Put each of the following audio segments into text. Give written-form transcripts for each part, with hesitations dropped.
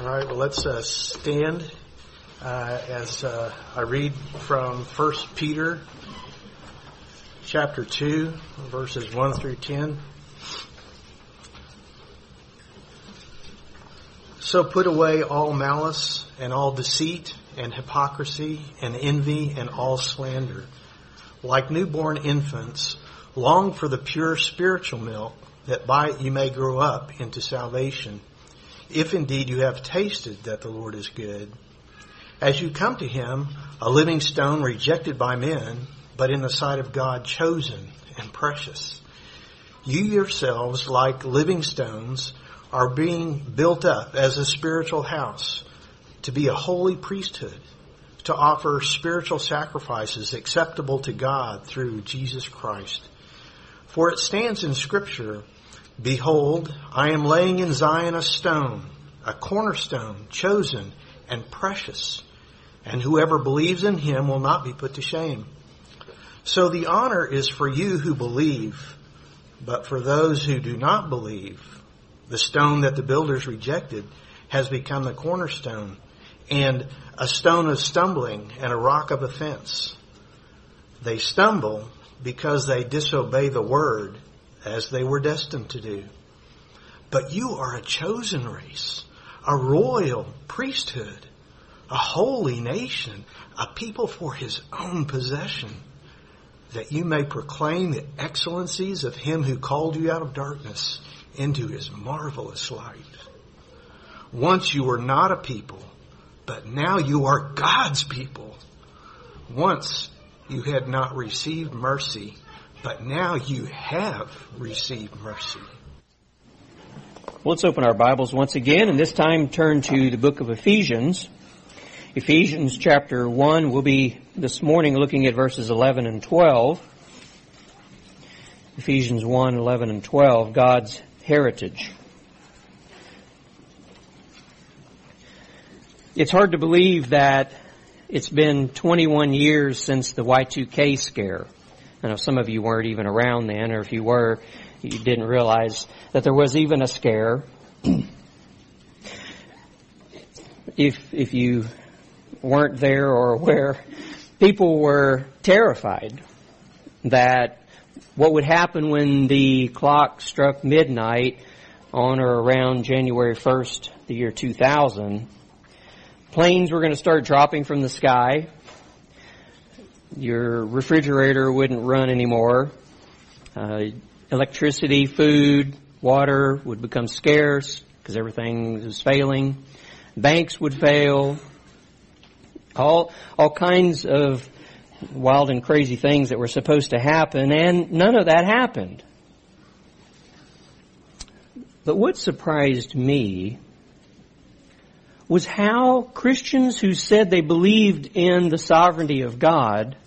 All right, well, let's stand as I read from 1 Peter chapter 2, verses 1 through 10. So put away all malice and all deceit and hypocrisy and envy and all slander. Like newborn infants, long for the pure spiritual milk, that by it you may grow up into salvation, if indeed you have tasted that the Lord is good. As you come to him, a living stone rejected by men, but in the sight of God chosen and precious. You yourselves, like living stones, are being built up as a spiritual house, to be a holy priesthood, to offer spiritual sacrifices acceptable to God through Jesus Christ. For it stands in Scripture, "Behold, I am laying in Zion a stone, a cornerstone, chosen and precious, and whoever believes in him will not be put to shame." So the honor is for you who believe, but for those who do not believe, the stone that the builders rejected has become the cornerstone, and a stone of stumbling and a rock of offense. They stumble because they disobey the word, as they were destined to do. But you are a chosen race, a royal priesthood, a holy nation, a people for his own possession, that you may proclaim the excellencies of him who called you out of darkness into his marvelous light. Once you were not a people, but now you are God's people. Once you had not received mercy, but now you have received mercy. Let's open our Bibles once again, and this time turn to the book of Ephesians. Ephesians chapter 1, we'll be this morning looking at verses 11 and 12. Ephesians 1, 11 and 12, God's heritage. It's hard to believe that it's been 21 years since the Y2K scare. I know some of you weren't even around then, or if you were, you didn't realize that there was even a scare. If you weren't there or aware, people were terrified that what would happen when the clock struck midnight on or around January 1st, the year 2000, planes were going to start dropping from the sky. Your refrigerator wouldn't run anymore. Electricity, food, water would become scarce because everything was failing. Banks would fail. All kinds of wild and crazy things that were supposed to happen, and none of that happened. But what surprised me was how Christians who said they believed in the sovereignty of God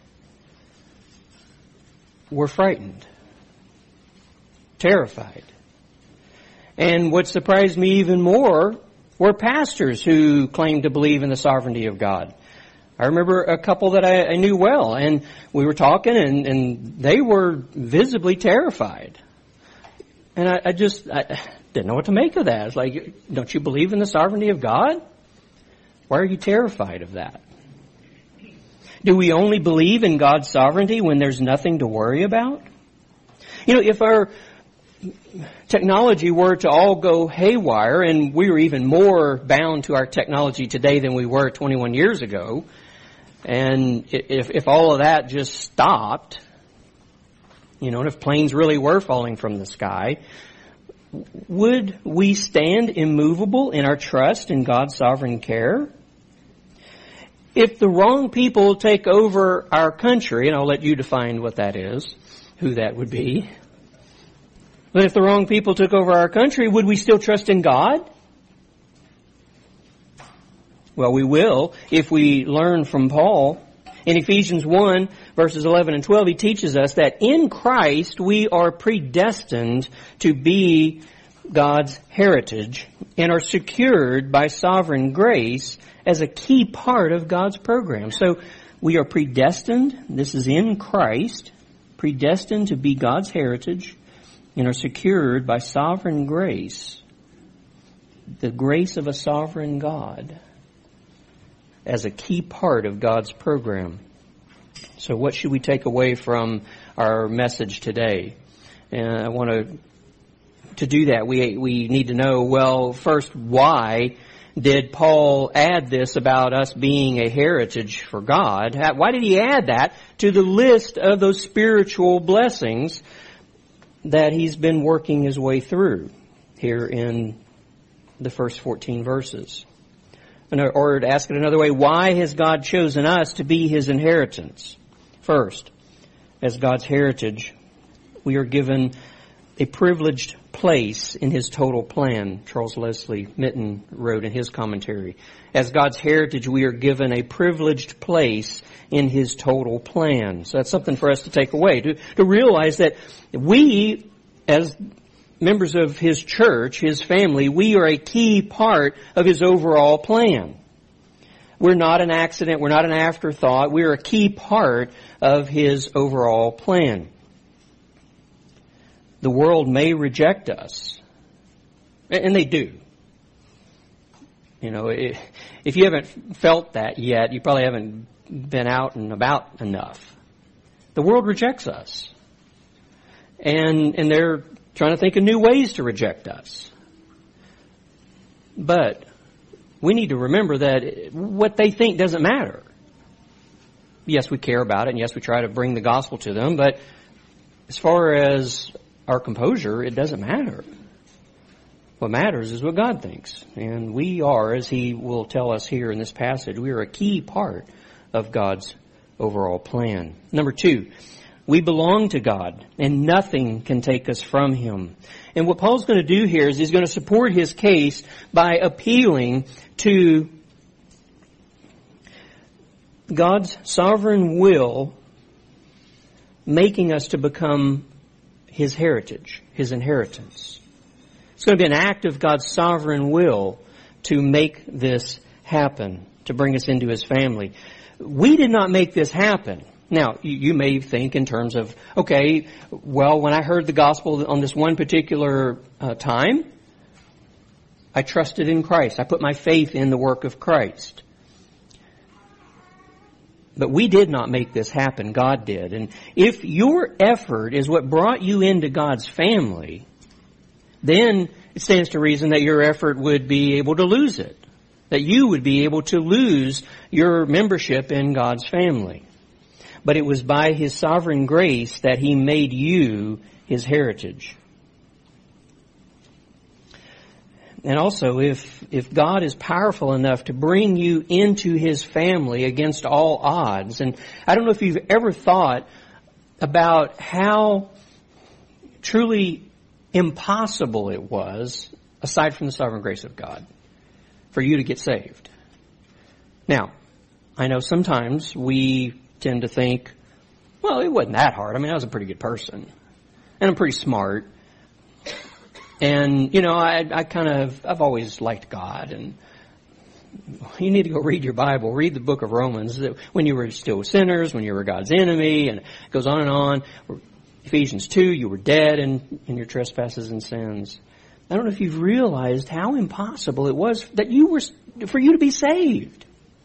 were frightened, terrified. And what surprised me even more were pastors who claimed to believe in the sovereignty of God. I remember a couple that I knew well, and we were talking, and they were visibly terrified. And I didn't know what to make of that. It's like, don't you believe in the sovereignty of God? Why are you terrified of that? Do we only believe in God's sovereignty when there's nothing to worry about? You know, if our technology were to all go haywire, and we were even more bound to our technology today than we were 21 years ago, and if all of that just stopped, you know, and if planes really were falling from the sky, would we stand immovable in our trust in God's sovereign care? If the wrong people take over our country, and I'll let you define what that is, who that would be. But if the wrong people took over our country, would we still trust in God? Well, we will if we learn from Paul. In Ephesians 1, verses 11 and 12, he teaches us that in Christ we are predestined to be God's heritage and are secured by sovereign grace as a key part of God's program. So we are predestined, this is in Christ, predestined to be God's heritage and are secured by sovereign grace. the grace of a sovereign God as a key part of God's program. So what should we take away from our message today? And I want to do that. We need to know, well, first, why did Paul add this about us being a heritage for God? Why did he add that to the list of those spiritual blessings that he's been working his way through here in the first 14 verses? Or to ask it another way, why has God chosen us to be His inheritance? First, as God's heritage, we are given a privileged place in His total plan. Charles Leslie Mitten wrote in his commentary. As God's heritage, we are given a privileged place in His total plan. So that's something for us to take away, to realize that we, as members of His church, His family, we are a key part of His overall plan. We're not an accident. We're not an afterthought. We're a key part of His overall plan. The world may reject us. And they do. You know, if you haven't felt that yet, you probably haven't been out and about enough. The world rejects us. And they're trying to think of new ways to reject us. But we need to remember that what they think doesn't matter. Yes, we care about it, and yes, we try to bring the gospel to them, but as far as our composure, it doesn't matter. What matters is what God thinks. And we are, as He will tell us here in this passage, we are a key part of God's overall plan. Number 2, we belong to God, and nothing can take us from Him. And what Paul's going to do here is he's going to support his case by appealing to God's sovereign will, making us to become His heritage, His inheritance. It's going to be an act of God's sovereign will to make this happen, to bring us into His family. We did not make this happen. Now, you may think in terms of, okay, well, when I heard the gospel on this one particular time, I trusted in Christ. I put my faith in the work of Christ. But we did not make this happen. God did. And if your effort is what brought you into God's family, then it stands to reason that your effort would be able to lose it. That you would be able to lose your membership in God's family. But it was by His sovereign grace that He made you His heritage. And also, if God is powerful enough to bring you into His family against all odds, and I don't know if you've ever thought about how truly impossible it was, aside from the sovereign grace of God, for you to get saved. Now, I know sometimes we tend to think, well, it wasn't that hard. I mean, I was a pretty good person. And I'm pretty smart. And, you know, I've always liked God. And you need to go read your Bible. Read the book of Romans. When you were still sinners, when you were God's enemy, and it goes on and on. Ephesians 2, you were dead in your trespasses and sins. I don't know if you've realized how impossible it was for you to be saved.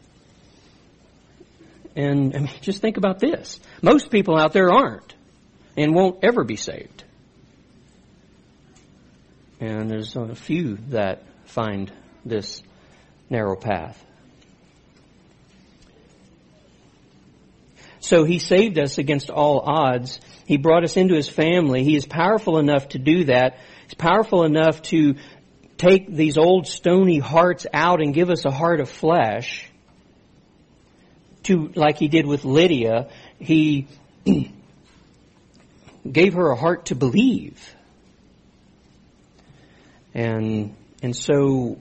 And I mean, just think about this. Most people out there aren't and won't ever be saved. And there's a few that find this narrow path. So He saved us against all odds. He brought us into His family. He is powerful enough to do that. He's powerful enough to take these old stony hearts out and give us a heart of flesh. Like He did with Lydia, He gave her a heart to believe. And so,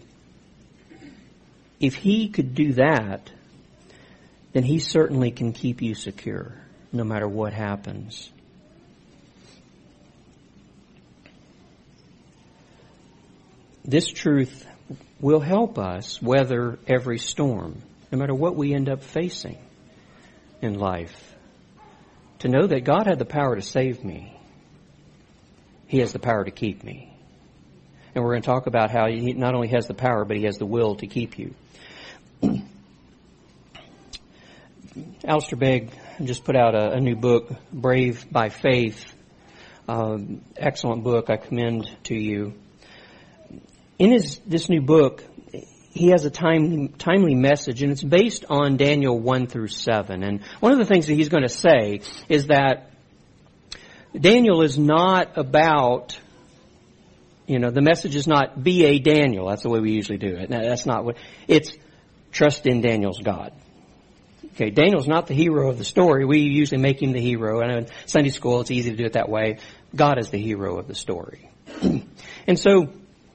if He could do that, then He certainly can keep you secure, no matter what happens. This truth will help us weather every storm, no matter what we end up facing in life. To know that God had the power to save me. He has the power to keep me. And we're going to talk about how He not only has the power, but He has the will to keep you. Alistair Begg just put out a new book, Brave by Faith. Excellent book, I commend to you. In this new book, he has a timely message, and it's based on Daniel 1 through 7. And one of the things that he's going to say is that Daniel is not about, the message is not be a Daniel. That's the way we usually do it. Now, that's not what, it's trust in Daniel's God. Okay, Daniel's not the hero of the story. We usually make him the hero. And in Sunday school, it's easy to do it that way. God is the hero of the story. And so,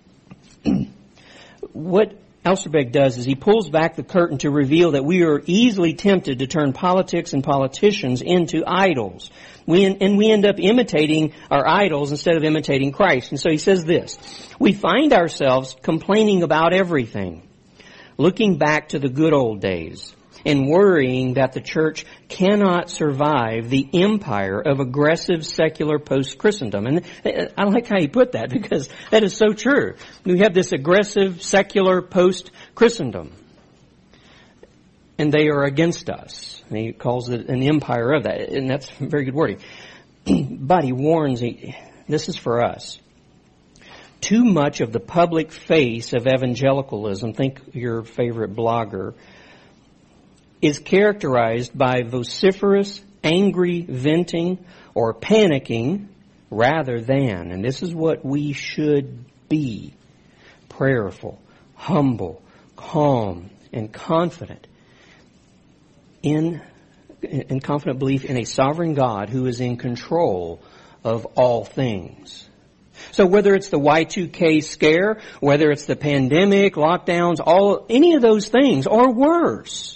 what Alistair Begg does is he pulls back the curtain to reveal that we are easily tempted to turn politics and politicians into idols. We end up imitating our idols instead of imitating Christ. And so he says this: we find ourselves complaining about everything, looking back to the good old days, and worrying that the church cannot survive the empire of aggressive secular post-Christendom. And I like how he put that, because that is so true. We have this aggressive secular post-Christendom, and they are against us. And he calls it an empire of that, and that's very good wording. But he warns, this is for us. Too much of the public face of evangelicalism, think your favorite blogger, is characterized by vociferous, angry venting or panicking rather than, and this is what we should be, prayerful, humble, calm, and confident in confident belief in a sovereign God who is in control of all things. So whether it's the Y2K scare, whether it's the pandemic, lockdowns, any of those things, or worse,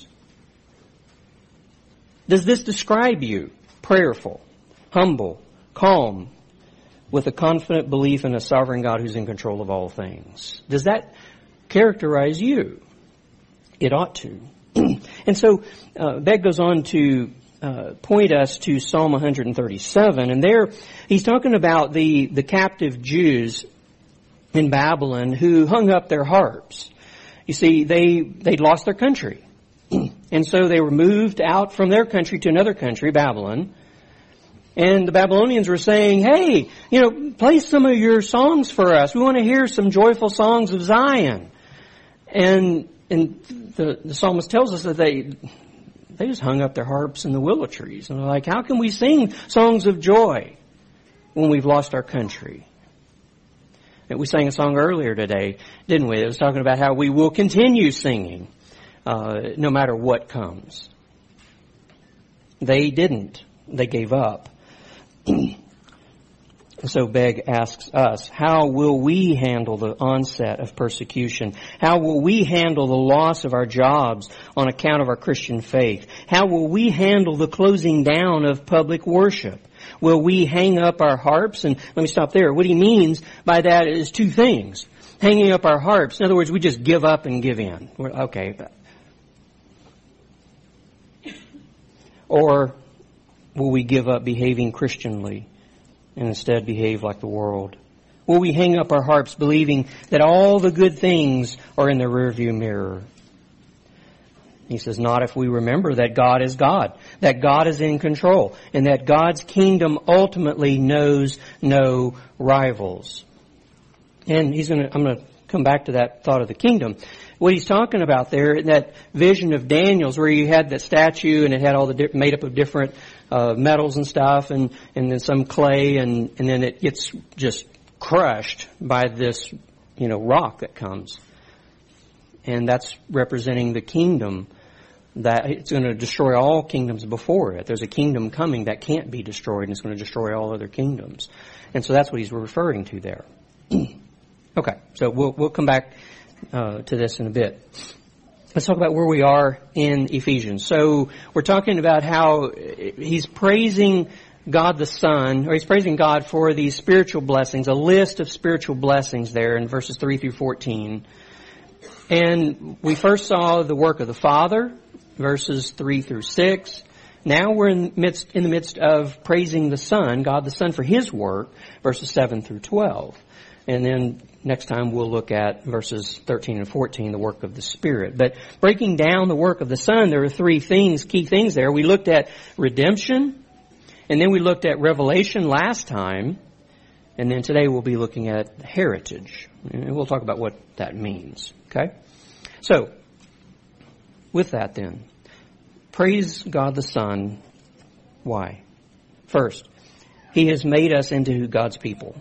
does this describe you? Prayerful, humble, calm, with a confident belief in a sovereign God who's in control of all things. Does that characterize you? It ought to. And so Begg goes on to point us to Psalm 137, and there he's talking about the captive Jews in Babylon who hung up their harps. You see, they'd lost their country. And so they were moved out from their country to another country, Babylon. And the Babylonians were saying, hey, play some of your songs for us. We want to hear some joyful songs of Zion. And the psalmist tells us that they just hung up their harps in the willow trees. And they're like, how can we sing songs of joy when we've lost our country? And we sang a song earlier today, didn't we? It was talking about how we will continue singing no matter what comes. They didn't. They gave up. So Begg asks us, how will we handle the onset of persecution? How will we handle the loss of our jobs on account of our Christian faith? How will we handle the closing down of public worship? Will we hang up our harps? And let me stop there. What he means by that is two things. Hanging up our harps. In other words, we just give up and give in. Okay. Or will we give up behaving Christianly and instead behave like the world? Will we hang up our harps believing that all the good things are in the rearview mirror? He says, not if we remember that God is God, that God is in control, and that God's kingdom ultimately knows no rivals. And I'm going to come back to that thought of the kingdom. What he's talking about there, that vision of Daniel's where you had that statue and it had all the made up of different metals and stuff, and then some clay, and then it gets just crushed by this, rock that comes. And that's representing the kingdom, that it's going to destroy all kingdoms before it. There's a kingdom coming that can't be destroyed, and it's going to destroy all other kingdoms. And so that's what he's referring to there. Okay, so we'll come back to this in a bit. Let's talk about where we are in Ephesians. So we're talking about how he's praising God the Son, or he's praising God for these spiritual blessings, a list of spiritual blessings there in verses 3 through 14. And we first saw the work of the Father, verses 3 through 6. Now we're in the midst of praising the Son, God the Son, for His work, verses 7 through 12. And then next time we'll look at verses 13 and 14, the work of the Spirit. But breaking down the work of the Son, there are three things, key things there. We looked at redemption, and then we looked at revelation last time, and then today we'll be looking at heritage. And we'll talk about what that means. Okay? So, with that then, praise God the Son. Why? First, He has made us into God's people.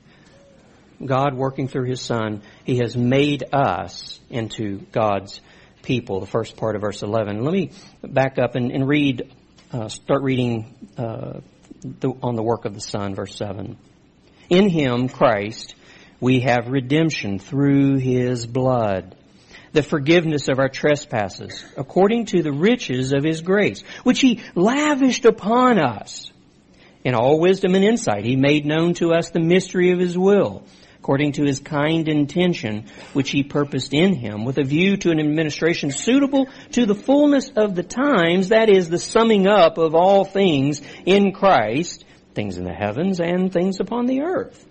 God working through His Son, He has made us into God's people. The first part of verse 11. Let me back up and start reading on the work of the Son, verse 7. In Him, Christ, we have redemption through His blood, the forgiveness of our trespasses, according to the riches of His grace, which He lavished upon us. In all wisdom and insight, He made known to us the mystery of His will, according to His kind intention, which He purposed in Him, with a view to an administration suitable to the fullness of the times, that is, the summing up of all things in Christ, things in the heavens and things upon the earth.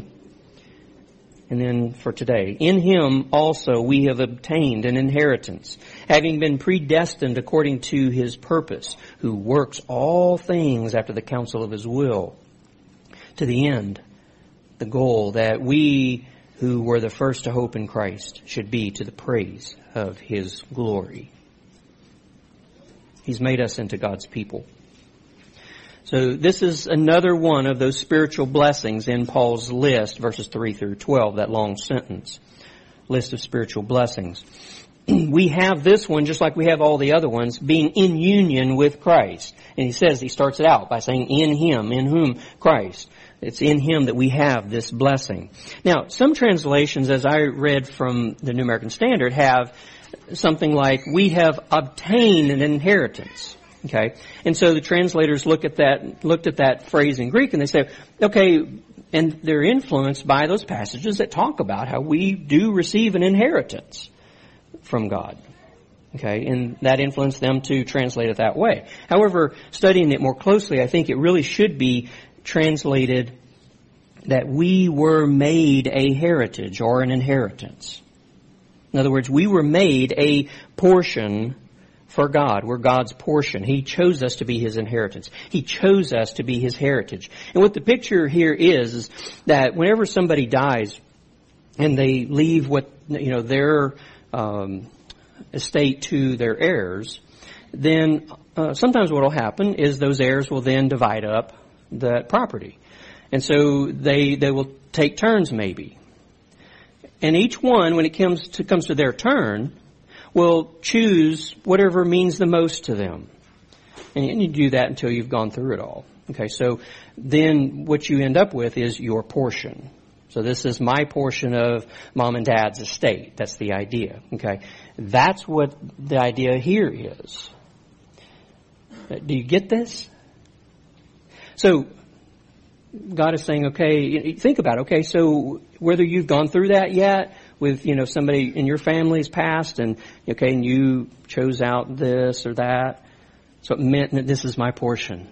And then for today, in Him also we have obtained an inheritance, having been predestined according to His purpose, who works all things after the counsel of His will, to the end, the goal that we who were the first to hope in Christ should be to the praise of His glory. He's made us into God's people. So this is another one of those spiritual blessings in Paul's list, verses 3 through 12, that long sentence. List of spiritual blessings. We have this one, just like we have all the other ones, being in union with Christ. And he starts it out by saying, in Him, in whom Christ. It's in Him that we have this blessing. Now, some translations, as I read from the New American Standard, have something like, we have obtained an inheritance. Okay? And so the translators looked at that phrase in Greek and they say, okay, and they're influenced by those passages that talk about how we do receive an inheritance from God. Okay? And that influenced them to translate it that way. However, studying it more closely, I think it really should be translated that we were made a heritage or an inheritance. In other words, we were made a portion for God. We're God's portion. He chose us to be His inheritance. He chose us to be His heritage. And what the picture here is that whenever somebody dies and they leave their estate to their heirs, then sometimes what will happen is those heirs will then divide up that property. And so they will take turns maybe. And each one, when it comes to their turn, will choose whatever means the most to them. And you do that until you've gone through it all. Okay, so then what you end up with is your portion. So this is my portion of mom and dad's estate. That's the idea. Okay, that's what the idea here is. Do you get this? So God is saying, okay, think about it. Okay, so whether you've gone through that yet with, somebody in your family's past and you chose out this or that. So it meant that this is my portion.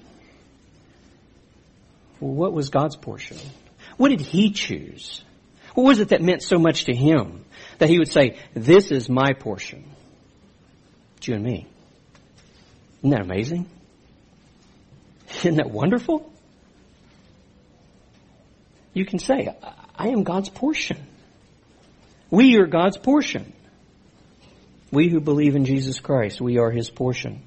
Well, what was God's portion? What did He choose? What was it that meant so much to Him that He would say, this is my portion? It's you and me. Isn't that amazing? Isn't that wonderful? You can say, I am God's portion. We are God's portion. We who believe in Jesus Christ, we are His portion.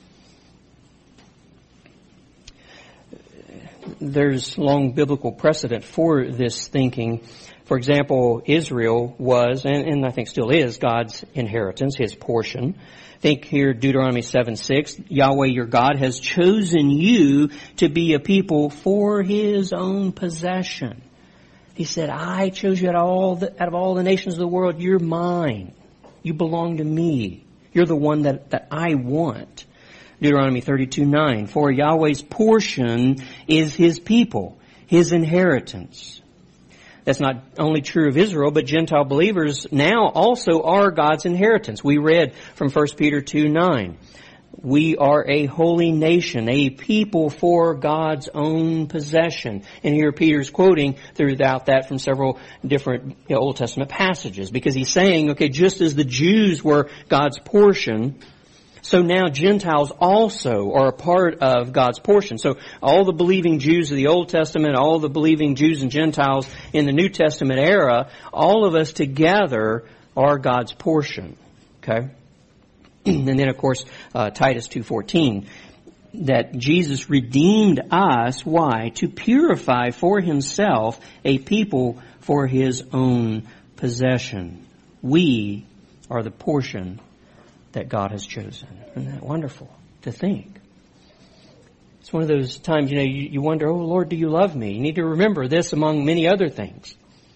There's long biblical precedent for this thinking. For example, Israel was, and I think still is, God's inheritance, His portion. Think here, Deuteronomy 7:6, Yahweh your God has chosen you to be a people for His own possession. He said, I chose you out of all the nations of the world. You're mine. You belong to me. You're the one that I want. Deuteronomy 32:9, for Yahweh's portion is His people, His inheritance. That's not only true of Israel, but Gentile believers now also are God's inheritance. We read from 1 Peter 2:9. We are a holy nation, a people for God's own possession. And here Peter's quoting throughout that from several different Old Testament passages, because he's saying, okay, just as the Jews were God's portion, so now Gentiles also are a part of God's portion. So all the believing Jews of the Old Testament, all the believing Jews and Gentiles in the New Testament era, all of us together are God's portion. Okay? And then, of course, Titus 2:14, that Jesus redeemed us. Why? To purify for Himself a people for His own possession. We are the portion that God has chosen. Isn't that wonderful to think? It's one of those times, you wonder, oh Lord, do you love me? You need to remember this among many other things,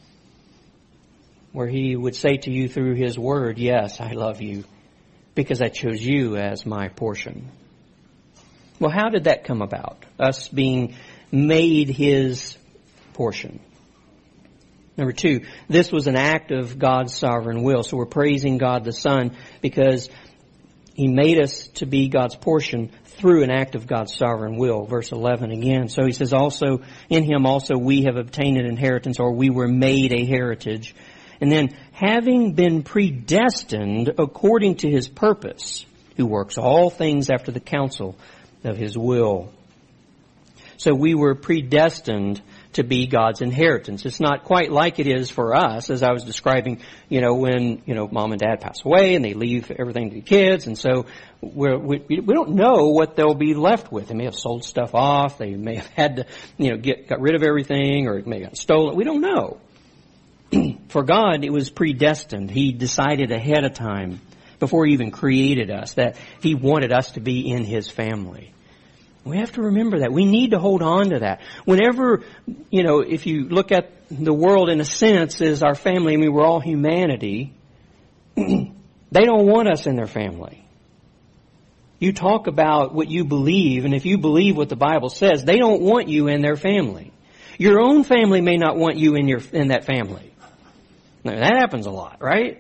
where He would say to you through His Word, yes, I love you, because I chose you as my portion. Well, how did that come about? Us being made His portion. Number 2, this was an act of God's sovereign will. So we're praising God the Son because He made us to be God's portion through an act of God's sovereign will. Verse 11 again. So He says, also, in Him also we have obtained an inheritance, or we were made a heritage. And then, having been predestined according to His purpose, who works all things after the counsel of His will. So we were predestined to be God's inheritance. It's not quite like it is for us, as I was describing, when, mom and dad pass away and they leave everything to the kids. And so we don't know what they'll be left with. They may have sold stuff off. They may have had to, got rid of everything, or it may have gotten stolen. We don't know. For God, it was predestined. He decided ahead of time, before He even created us, that He wanted us to be in His family. We have to remember that. We need to hold on to that. Whenever, if you look at the world in a sense as our family, we're all humanity, they don't want us in their family. You talk about what you believe, and if you believe what the Bible says, they don't want you in their family. Your own family may not want you in that family. Now, that happens a lot, right?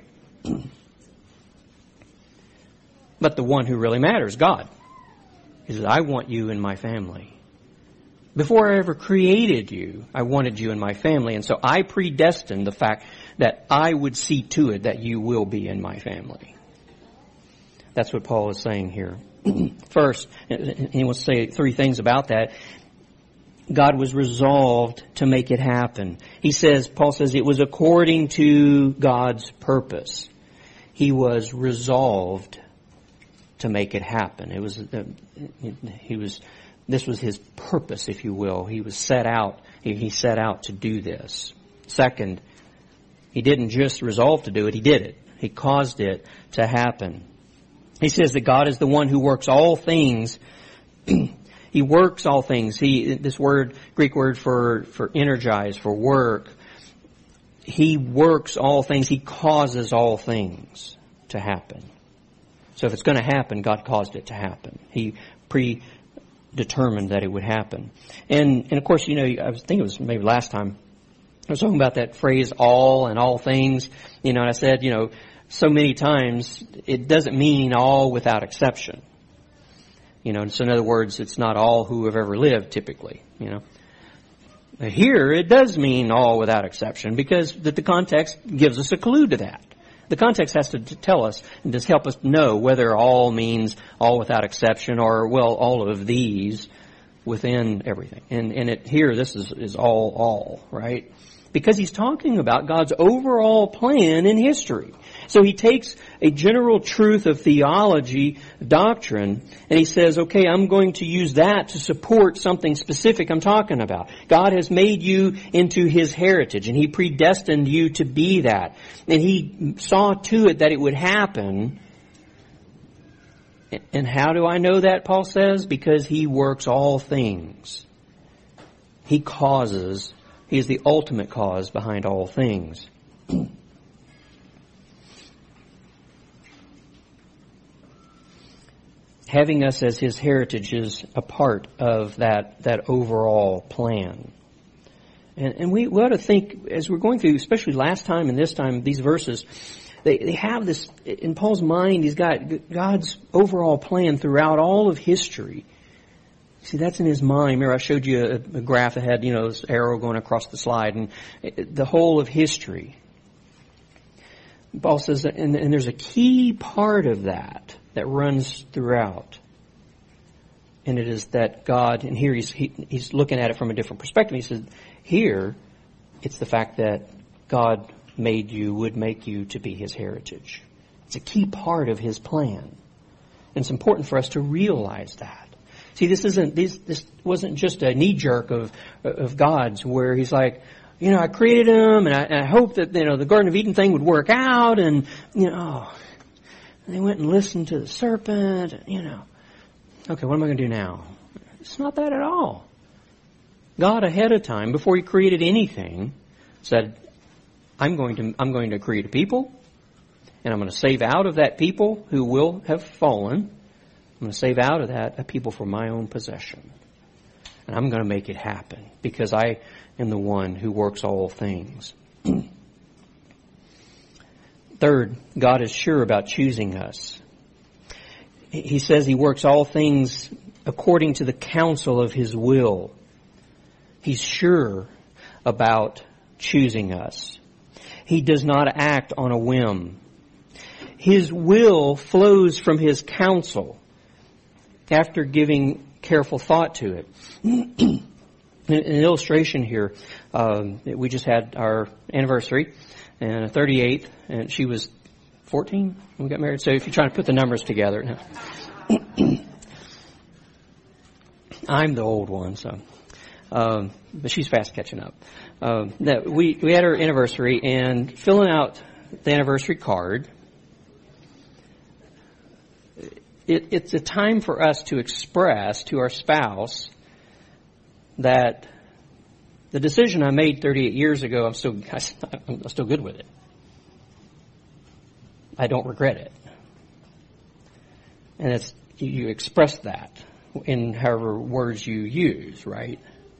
But the one who really matters, God, He says, I want you in my family. Before I ever created you, I wanted you in my family. And so I predestined the fact that I would see to it that you will be in my family. That's what Paul is saying here. First, he wants to say 3 things about that. God was resolved to make it happen. Paul says it was according to God's purpose. He was resolved to make it happen. This was His purpose, if you will. He set out to do this. Second, He didn't just resolve to do it, He did it. He caused it to happen. He says that God is the one who works all things. He works all things. This Greek word for energize, for work, He works all things. He causes all things to happen. So if it's going to happen, God caused it to happen. He predetermined that it would happen. And of course, I was thinking it was maybe last time, I was talking about that phrase, all and all things. And I said, so many times, it doesn't mean all without exception. So in other words, it's not all who have ever lived, typically, Here, it does mean all without exception, because the context gives us a clue to that. The context has to tell us and just help us know whether all means all without exception, or, all of these within everything. And here, this is all, right? Because he's talking about God's overall plan in history. So he takes a general truth of theology, doctrine, and he says, okay, I'm going to use that to support something specific I'm talking about. God has made you into His heritage, and He predestined you to be that. And He saw to it that it would happen. And how do I know that, Paul says? Because He works all things. He causes. He is the ultimate cause behind all things. Having us as His heritage is a part of that overall plan. And we ought to think, as we're going through, especially last time and this time, these verses, They have this, in Paul's mind, he's got God's overall plan throughout all of history. See, that's in his mind. Remember, I showed you a graph that had, this arrow going across the slide, and the whole of history. Paul says, and there's a key part of that runs throughout. And it is that God, and here he's looking at it from a different perspective. He says, here, it's the fact that God would make you to be His heritage. It's a key part of His plan. And it's important for us to realize that. See, this wasn't just a knee jerk of God's where He's like, I created them and I hope that, the Garden of Eden thing would work out and, they went and listened to the serpent, okay, what am I going to do now? It's not that at all. God ahead of time, before He created anything, said, I'm going to create a people and I'm going to save out of that people who will have fallen. I'm going to save out of that a people for my own possession. And I'm going to make it happen because I am the one who works all things. Third, God is sure about choosing us. He says He works all things according to the counsel of His will. He's sure about choosing us. He does not act on a whim. His will flows from His counsel after giving careful thought to it. An illustration here, we just had our anniversary, and 38th, and she was 14 when we got married. So if you're trying to put the numbers together. No. I'm the old one, so. But she's fast catching up. We had our anniversary, and filling out the anniversary card, it's a time for us to express to our spouse that the decision I made 38 years ago, I'm still good with it. I don't regret it. And you express that in however words you use, right?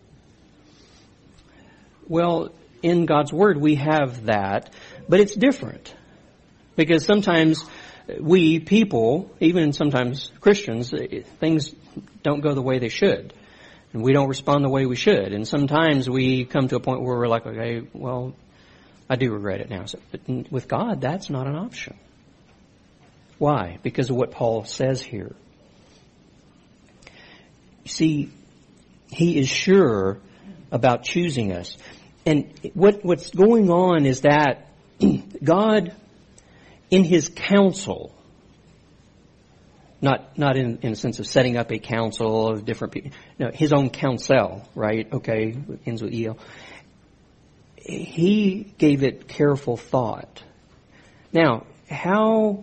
Well, in God's Word we have that, but it's different. Because sometimes we people, even sometimes Christians, things don't go the way they should. And we don't respond the way we should. And sometimes we come to a point where we're like, okay, well, I do regret it now. But with God, that's not an option. Why? Because of what Paul says here. You see, He is sure about choosing us. And what's going on is that God, in His counsel, not in a sense of setting up a council of different people, no, His own counsel, right? Okay, ends with EL. He gave it careful thought. Now, how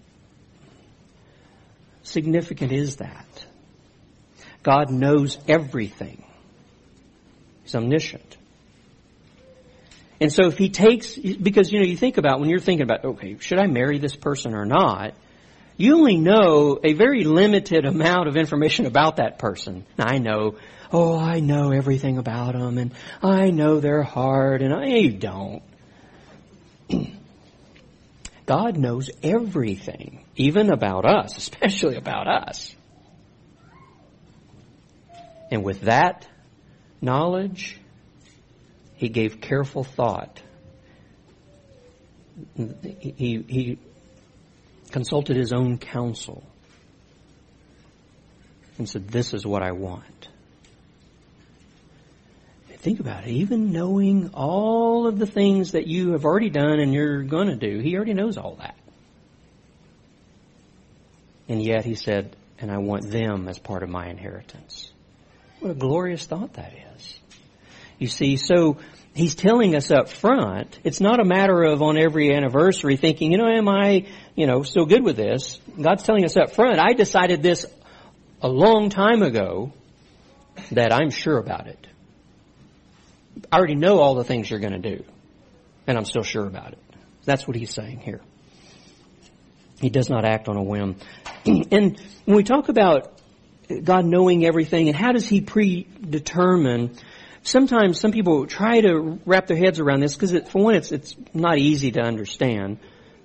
significant is that? God knows everything. He's omniscient. And so if He takes, because, you think about, when you're thinking about, okay, should I marry this person or not? You only know a very limited amount of information about that person. Now, I know everything about them, and I know their heart, and you don't. God knows everything, even about us, especially about us. And with that knowledge, He gave careful thought. He consulted His own counsel and said, this is what I want. Think about it. Even knowing all of the things that you have already done and you're going to do, He already knows all that. And yet He said, and I want them as part of my inheritance. What a glorious thought that is. You see, so He's telling us up front, it's not a matter of on every anniversary thinking, am I, still good with this? God's telling us up front, I decided this a long time ago that I'm sure about it. I already know all the things you're going to do, and I'm still sure about it. That's what He's saying here. He does not act on a whim. And when we talk about God knowing everything, and how does He predetermine? Sometimes some people try to wrap their heads around this because, for one, it's not easy to understand.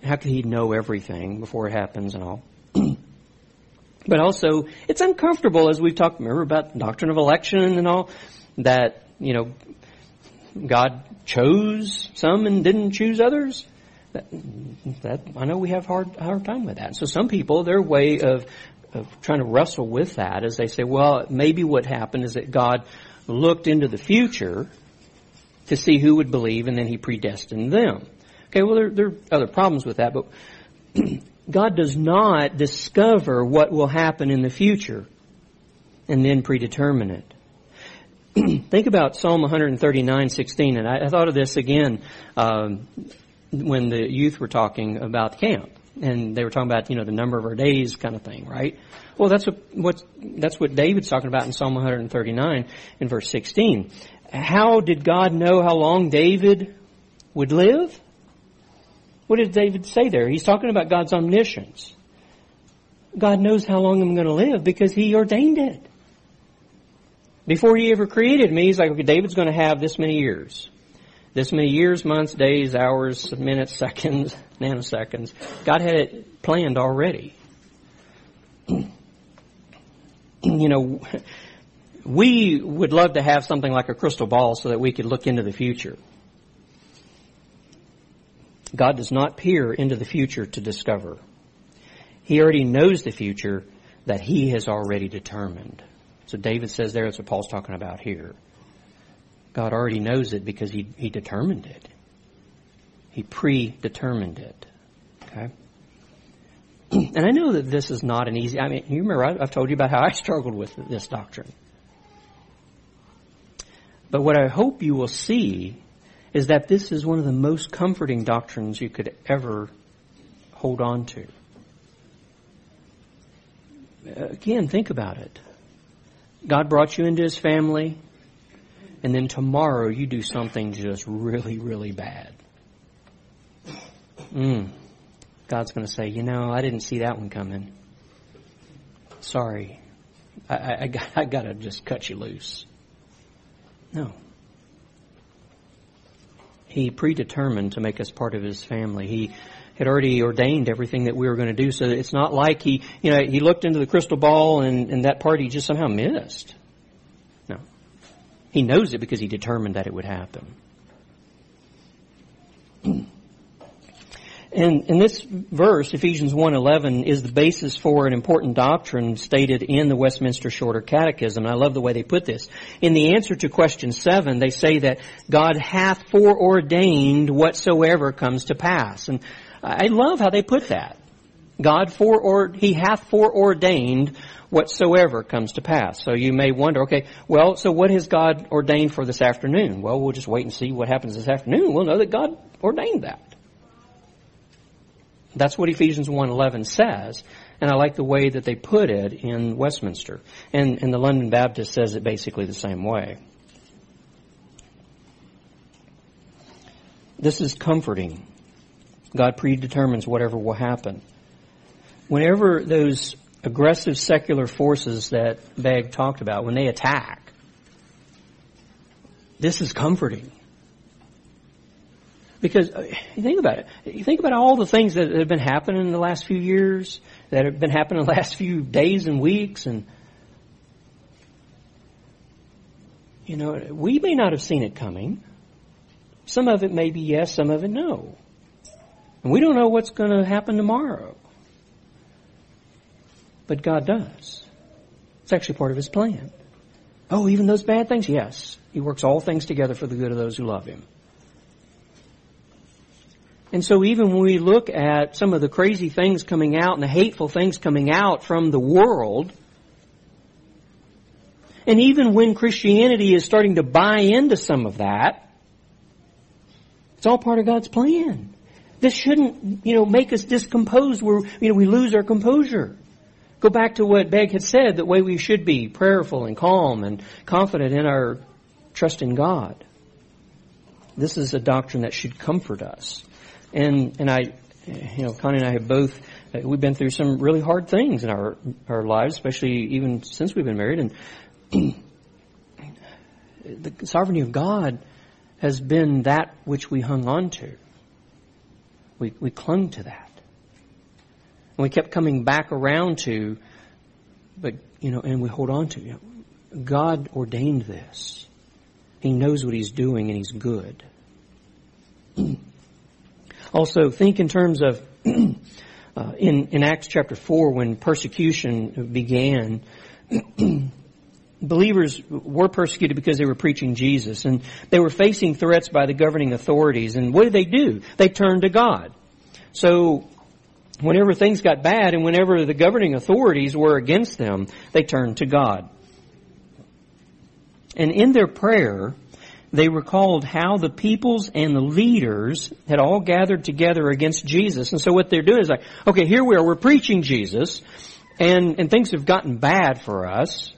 how could He know everything before it happens and all? But also, it's uncomfortable, as we've talked, remember, about the doctrine of election and all, that, God chose some and didn't choose others. That I know we have hard time with that. So some people, their way of trying to wrestle with that is they say, well, maybe what happened is that God looked into the future to see who would believe, and then He predestined them. Okay, well, there are other problems with that, but God does not discover what will happen in the future and then predetermine it. Think about Psalm 139:16, and I thought of this again when the youth were talking about camp, and they were talking about the number of our days kind of thing, right? Well, that's what David's talking about in Psalm 139 in verse 16. How did God know how long David would live? What did David say there? He's talking about God's omniscience. God knows how long I'm going to live because He ordained it. Before He ever created me, He's like, okay, David's going to have this many years. This many years, months, days, hours, minutes, seconds, nanoseconds. God had it planned already. We would love to have something like a crystal ball so that we could look into the future. God does not peer into the future to discover. He already knows the future that He has already determined. So David says there, that's what Paul's talking about here. God already knows it because He determined it. He predetermined it. Okay? And I know that this is not an easy... you remember I've told you about how I struggled with this doctrine. But what I hope you will see is that this is one of the most comforting doctrines you could ever hold on to. Again, think about it. God brought you into His family, and then tomorrow you do something just really, really bad. God's going to say, I didn't see that one coming. Sorry. I got to just cut you loose. No. He predetermined to make us part of His family. He had already ordained everything that we were going to do. So it's not like He looked into the crystal ball and that part He just somehow missed. No. He knows it because He determined that it would happen. And this verse, Ephesians 1:11, is the basis for an important doctrine stated in the Westminster Shorter Catechism. And I love the way they put this. In the answer to question 7, they say that God hath foreordained whatsoever comes to pass. And I love how they put that. He hath foreordained whatsoever comes to pass. So you may wonder, okay, well, so what has God ordained for this afternoon? Well, we'll just wait and see what happens this afternoon. We'll know that God ordained that. That's what Ephesians 1:11 says, and I like the way that they put it in Westminster. And the London Baptist says it basically the same way. This is comforting. God predetermines whatever will happen. Whenever those aggressive secular forces that Begg talked about, when they attack, this is comforting. Because you think about it. You think about all the things that have been happening in the last few years, that have been happening in the last few days and weeks, and we may not have seen it coming. Some of it may be yes, some of it no. And we don't know what's going to happen tomorrow. But God does. It's actually part of His plan. Oh, even those bad things? Yes. He works all things together for the good of those who love Him. And so even when we look at some of the crazy things coming out and the hateful things coming out from the world, and even when Christianity is starting to buy into some of that, it's all part of God's plan. This shouldn't, make us discomposed where, we lose our composure. Go back to what Begg had said, the way we should be prayerful and calm and confident in our trust in God. This is a doctrine that should comfort us. And Connie and I have both, we've been through some really hard things in our lives, especially even since we've been married. And the sovereignty of God has been that which we hung on to. We clung to that. And we kept coming back around to, and we hold on to, God ordained this. He knows what He's doing and He's good. Also, think in terms of, in Acts chapter 4, when persecution began, believers were persecuted because they were preaching Jesus, and they were facing threats by the governing authorities. And what did? They turned to God. So, whenever things got bad and whenever the governing authorities were against them, they turned to God. And in their prayer, they recalled how the peoples and the leaders had all gathered together against Jesus. And so what they're doing is like, okay, here we are, we're preaching Jesus, and things have gotten bad for us.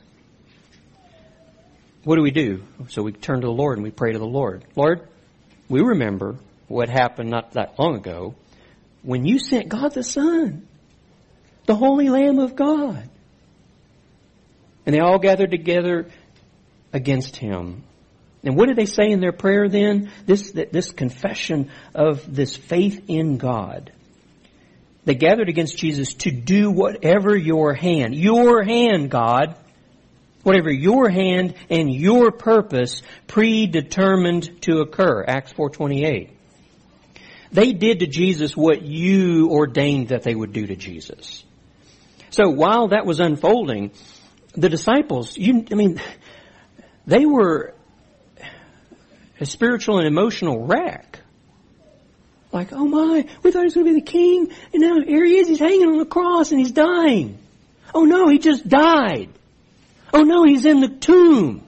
What do? So we turn to the Lord and we pray to the Lord. Lord, we remember what happened not that long ago when you sent God the Son, the Holy Lamb of God. And they all gathered together against Him. And what did they say in their prayer then? This confession of this faith in God. They gathered against Jesus to do whatever your hand, God, whatever your hand and your purpose predetermined to occur. Acts 4:28. They did to Jesus what you ordained that they would do to Jesus. So while that was unfolding, the disciples, they were a spiritual and emotional wreck. Like, oh my, we thought he was going to be the king, and now here he is, he's hanging on the cross and he's dying. Oh no, he just died. Oh no, he's in the tomb.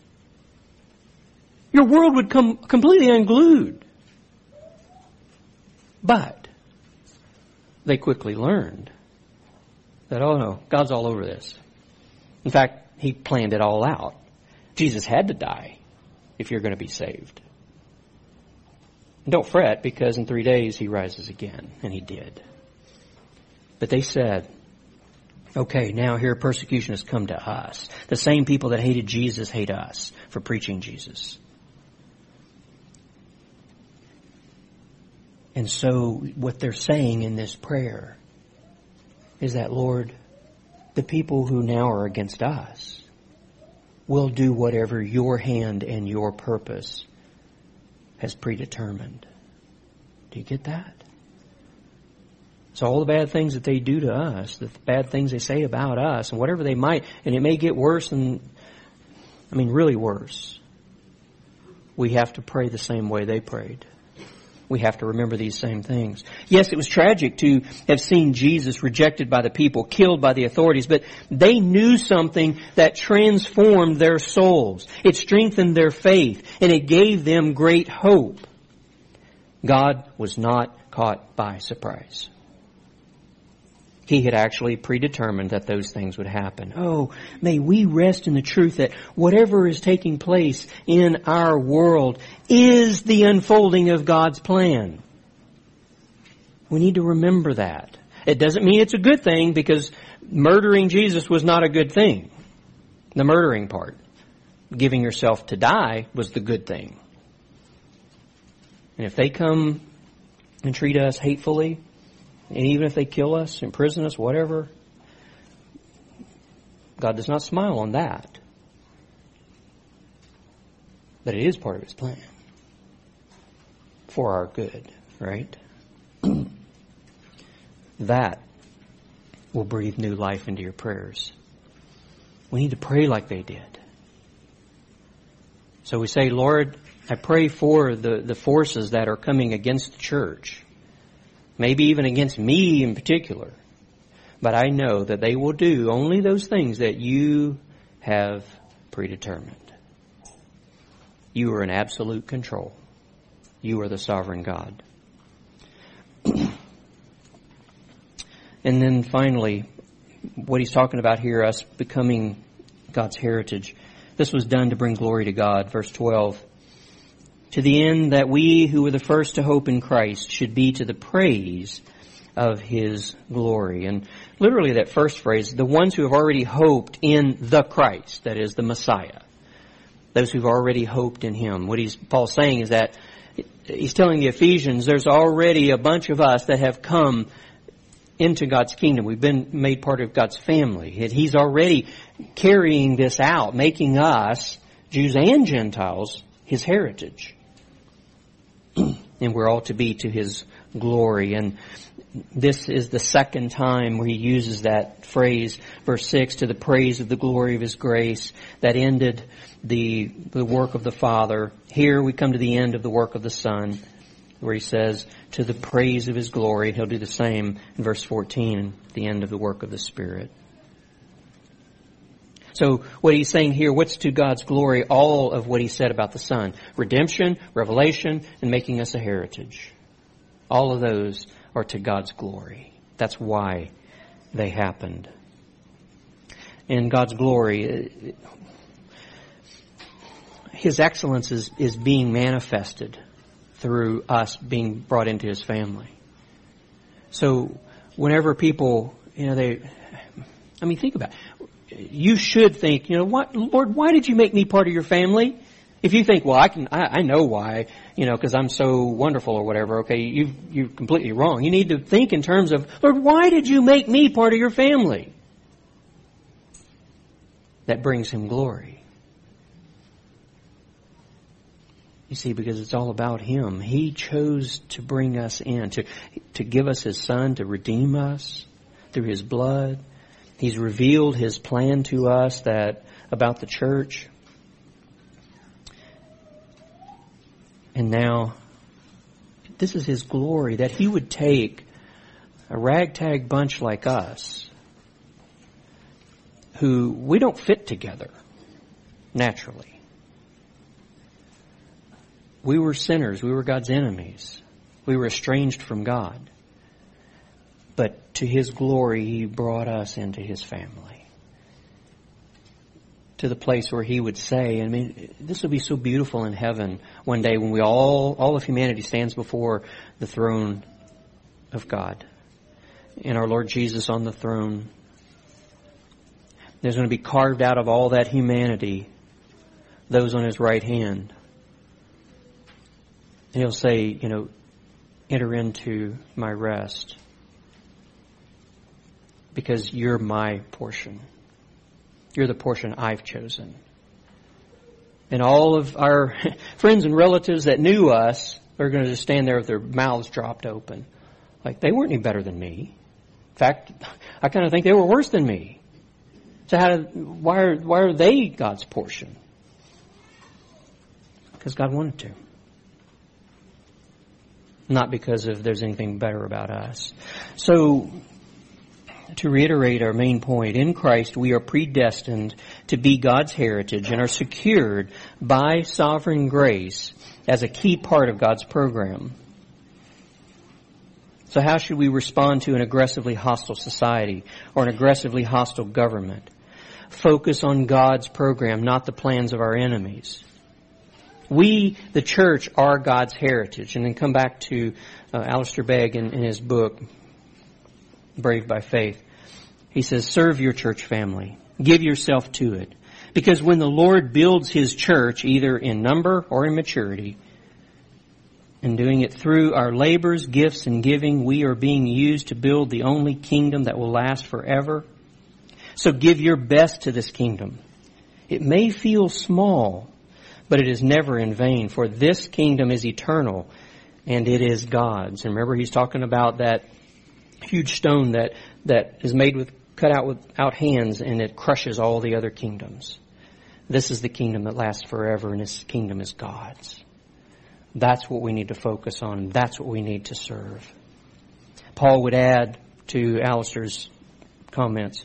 Your world would come completely unglued. But they quickly learned that, oh no, God's all over this. In fact, He planned it all out. Jesus had to die if you're going to be saved. And don't fret, because in 3 days He rises again. And He did. But they said, okay, now here persecution has come to us. The same people that hated Jesus hate us for preaching Jesus. And so what they're saying in this prayer is that, Lord, the people who now are against us will do whatever your hand and your purpose has predetermined. Do you get that? So all the bad things that they do to us, the bad things they say about us, and whatever they might, and it may get worse really worse. We have to pray the same way they prayed. We have to remember these same things. Yes, it was tragic to have seen Jesus rejected by the people, killed by the authorities, but they knew something that transformed their souls. It strengthened their faith, and it gave them great hope. God was not caught by surprise. He had actually predetermined that those things would happen. Oh, may we rest in the truth that whatever is taking place in our world is the unfolding of God's plan. We need to remember that. It doesn't mean it's a good thing, because murdering Jesus was not a good thing. The murdering part. Giving yourself to die was the good thing. And if they come and treat us hatefully, and even if they kill us, imprison us, whatever, God does not smile on that. But it is part of His plan. For our good, right? That will breathe new life into your prayers. We need to pray like they did. So we say, Lord, I pray for the forces that are coming against the church. Maybe even against me in particular. But I know that they will do only those things that you have predetermined. You are in absolute control. You are the sovereign God. And then finally, what he's talking about here, us becoming God's heritage. This was done to bring glory to God. Verse 12. To the end that we who were the first to hope in Christ should be to the praise of His glory. And literally that first phrase, the ones who have already hoped in the Christ, that is the Messiah. Those who've already hoped in Him. What Paul's saying is that he's telling the Ephesians, there's already a bunch of us that have come into God's kingdom. We've been made part of God's family. He's already carrying this out, making us, Jews and Gentiles, His heritage. And we're all to be to His glory. And this is the second time where He uses that phrase, verse 6, to the praise of the glory of His grace, that ended the work of the Father. Here we come to the end of the work of the Son, where He says, to the praise of His glory. And He'll do the same in verse 14, the end of the work of the Spirit. So what He's saying here, what's to God's glory? All of what He said about the Son. Redemption, revelation, and making us a heritage. All of those are to God's glory. That's why they happened. And God's glory, His excellence is being manifested through us being brought into His family. So whenever people, think about it. You should think, what, Lord, why did you make me part of your family? If you think, well, I know why, because I'm so wonderful or whatever, okay, you're completely wrong. You need to think in terms of, Lord, why did you make me part of your family? That brings Him glory. You see, because it's all about Him. He chose to bring us in, to give us His Son, to redeem us through His blood. He's revealed His plan to us about the church. And now, this is His glory, that He would take a ragtag bunch like us, who we don't fit together naturally. We were sinners. We were God's enemies. We were estranged from God. But to His glory, He brought us into His family. To the place where He would say, this will be so beautiful in heaven one day when all of humanity stands before the throne of God. And our Lord Jesus on the throne. There's going to be carved out of all that humanity, those on His right hand. And He'll say, enter into my rest. Because you're my portion. You're the portion I've chosen. And all of our friends and relatives that knew us are going to just stand there with their mouths dropped open. Like, they weren't any better than me. In fact, I kind of think they were worse than me. So why are they God's portion? Because God wanted to. Not because there's anything better about us. So, to reiterate our main point, in Christ we are predestined to be God's heritage and are secured by sovereign grace as a key part of God's program. So how should we respond to an aggressively hostile society or an aggressively hostile government? Focus on God's program, not the plans of our enemies. We, the church, are God's heritage. And then come back to Alistair Begg in his book, Brave by Faith. He says, serve your church family. Give yourself to it. Because when the Lord builds His church, either in number or in maturity, and doing it through our labors, gifts, and giving, we are being used to build the only kingdom that will last forever. So give your best to this kingdom. It may feel small, but it is never in vain, for this kingdom is eternal, and it is God's. And remember, he's talking about that huge stone that is cut out without hands, and it crushes all the other kingdoms. This is the kingdom that lasts forever, and this kingdom is God's. That's what we need to focus on. That's what we need to serve. Paul would add to Alistair's comments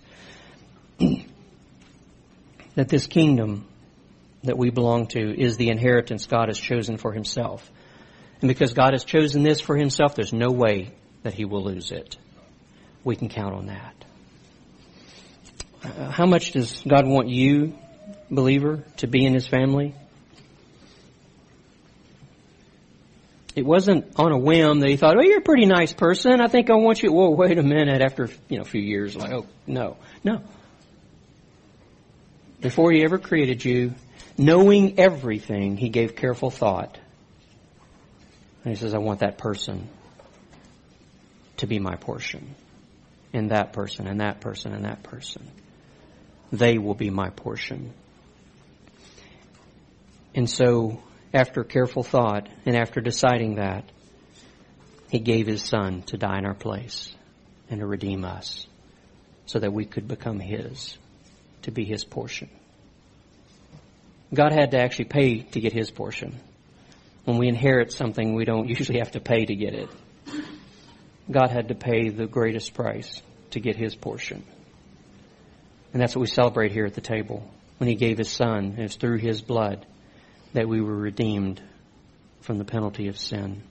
that this kingdom that we belong to is the inheritance God has chosen for Himself. And because God has chosen this for Himself, there's no way that He will lose it. We can count on that. How much does God want you, believer, to be in His family? It wasn't on a whim that He thought, oh, you're a pretty nice person. I think I want you. Whoa, wait a minute. After a few years, like, oh, no. Before He ever created you, knowing everything, He gave careful thought And He says, I want that person to be my portion. And that person, and that person, and that person. They will be my portion. And so, after careful thought, and after deciding that, He gave His Son to die in our place and to redeem us so that we could become His, to be His portion. God had to actually pay to get His portion. When we inherit something, we don't usually have to pay to get it. God had to pay the greatest price to get His portion. And that's what we celebrate here at the table. When He gave His Son, and it's through His blood that we were redeemed from the penalty of sin.